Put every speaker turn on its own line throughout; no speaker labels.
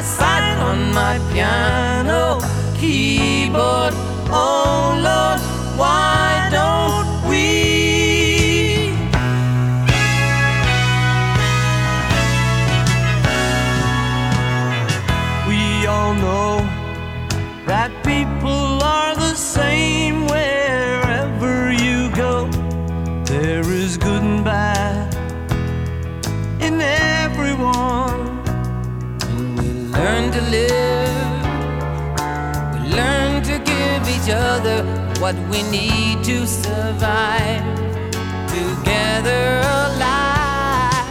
side on my piano keyboard. Oh Lord, why don't we? We all know that people are the same wherever you go. There is good and bad in everyone. And we learn to live, we learn to give each other what we need to survive. Together alive,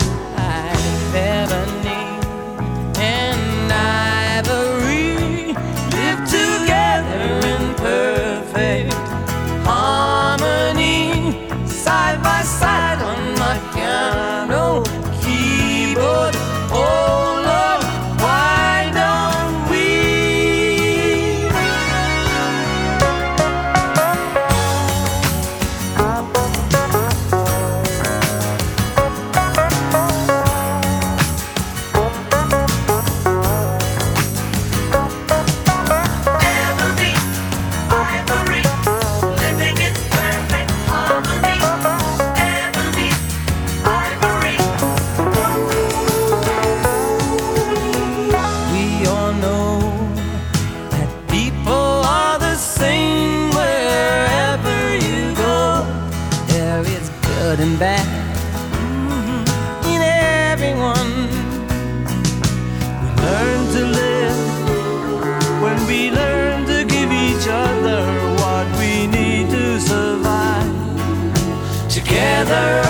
ebony and ivory live together in perfect harmony, side by side on my piano keyboard. Oh Lord, why don't we? Ebony, ivory, living in perfect harmony. Ebony, ivory. We all know that people are the same wherever you go. There is good and bad in everyone. We learn to live when we learn to give each other what we need to survive. Together